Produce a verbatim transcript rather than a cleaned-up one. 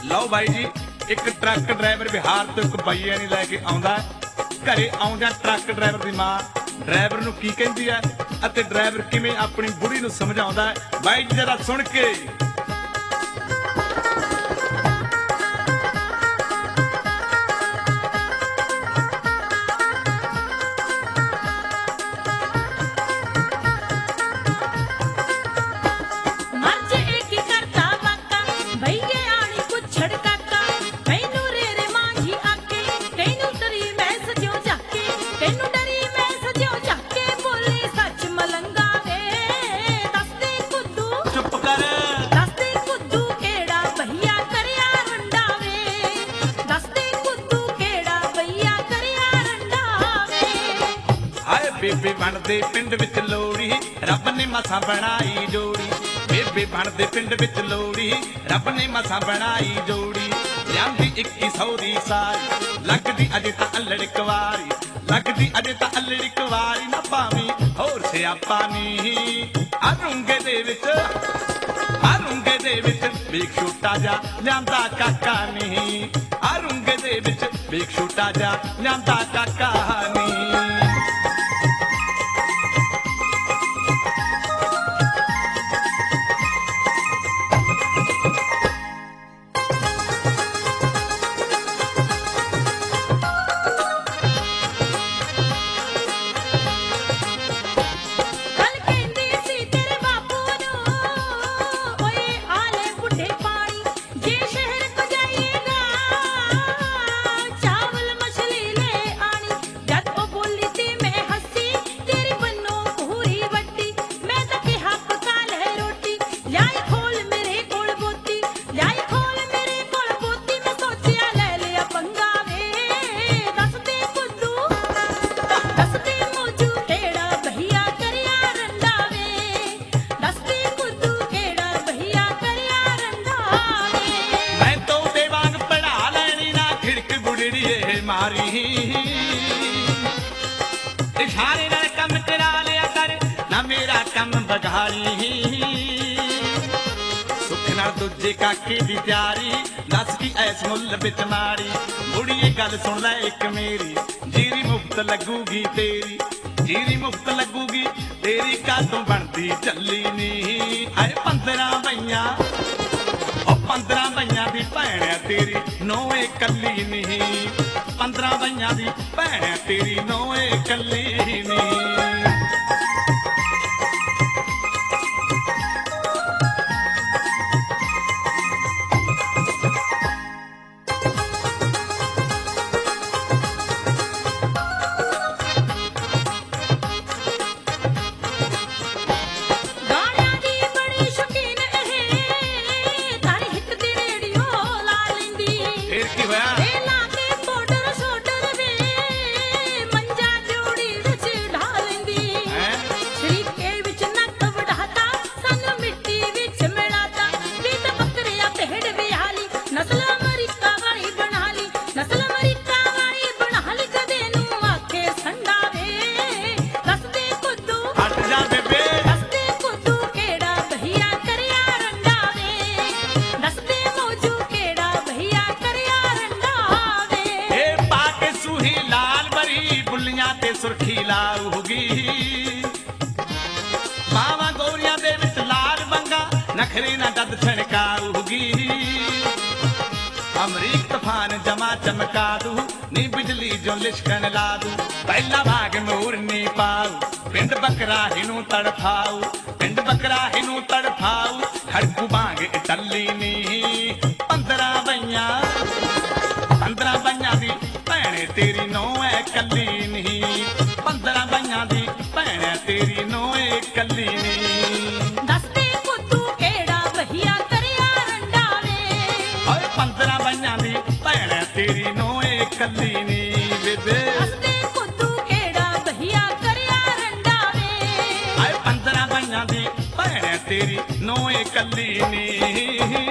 ਲਓ ਬਾਈ ਜੀ, ਇੱਕ ਟਰੱਕ ਡਰਾਈਵਰ ਬਿਹਾਰ ਤੋਂ ਇੱਕ ਬਈਏ ਨਹੀਂ ਲੈ ਕੇ ਆਉਂਦਾ। ਘਰੇ ਆਉਂਦਿਆਂ ਟਰੱਕ ਡਰਾਈਵਰ ਦੀ ਮਾਂ ਡਰਾਈਵਰ ਨੂੰ ਕੀ ਕਹਿੰਦੀ ਹੈ ਅਤੇ ਡਰਾਈਵਰ ਕਿਵੇਂ ਆਪਣੀ ਬੁੜੀ ਨੂੰ ਸਮਝਾਉਂਦਾ ਹੈ। ਬਾਈ ਜੀ ਜਰਾ ਸੁਣ ਕੇ। ਬੇਬੇ ਬਣਦੇ ਪਿੰਡ ਵਿੱਚ ਲੋੜੀ, ਰੱਬ ਨੇ ਮਸਾਂ ਬਣਾਈ ਜੋੜੀ। ਬੇਬੇ ਬਣਦੇ ਪਿੰਡ ਵਿੱਚ ਲੋੜੀ, ਰੱਬ ਨੇ ਮਸਾਂ ਬਣਾਈ ਜੋੜੀ। ਲਿਆਂਦੀ ਇੱਕੀ ਸੌ ਦੀ ਸਾਰੀ, ਲੱਗਦੀ ਅਜੇ ਤਾਂ ਅਲੜ ਕੁਆਰੀ, ਲੱਗਦੀ ਅਜੇ ਤਾਂ ਅਲੜ ਕੁਆਰੀ। ਨਾ ਭਾਵੇਂ ਹੋਰ ਸਿਆਪਾ ਨੀ ਅਰੁੰਗੇ ਦੇ ਵਿੱਚ, ਅਰੁੰਗੇ ਦੇ ਵਿੱਚ ਵੇਖ ਛੋਟਾ ਜਾ ਲਿਆਂਦਾ ਕਾਕਾ ਨੀ। ਅਰੁੰਗੇ ਦੇ ਵਿੱਚ ਵੇਖ ਛੋਟਾ ਜਾ ਲਿਆਂਦਾ ਕਾਕਾ ਨੀ। इशारे नाल कम करा लिया कर ना मेरा कम बगाड़ी। सुख नाल दूजे काके दी प्यारी, दस की ऐस मुल बिच मारी। बुढ़िए गल सुन लै एक मेरी, जीरी मुफ्त लगूगी तेरी, जीरी मुफ्त लगूगी तेरी। कादों बनती चली नी आए पंद्रह बइया, पंद्रह बइया दी भैन तेरी नौए कली नी। पंद्रह बइया दी भैन तेरी नौए कली नी। सुरखी लाऊगी बावा गोरिया दे विच लाल बंगा, नखरे ना दद छणकाऊगी। अमरीक तूफान जमा चमका दू, नी बिजली जो लिशकन ला दू। पहला भाग मोरनी पाऊ, पिंड बकरा हिनू तड़फाऊ, पिंड बकरा हिनू तड़फाऊ। खड़कू बांग टल्ली नी पंद्रह बइया, पंद्रह बइया दी भैने तेरी नौए कली नी। पंद्रह बइया दी भैन तेरी नौए कली नी। दसदे पुत्तू केड़ा बहिया करिया रंडा वे, ओए पंद्रह बइया दी भैन तेरी नौए कली नी। बेबे दसदे पुत्तू केड़ा बहिया करिया रंडा वे, ओए पंद्रह बइया दी भैन तेरी नौए कली नी।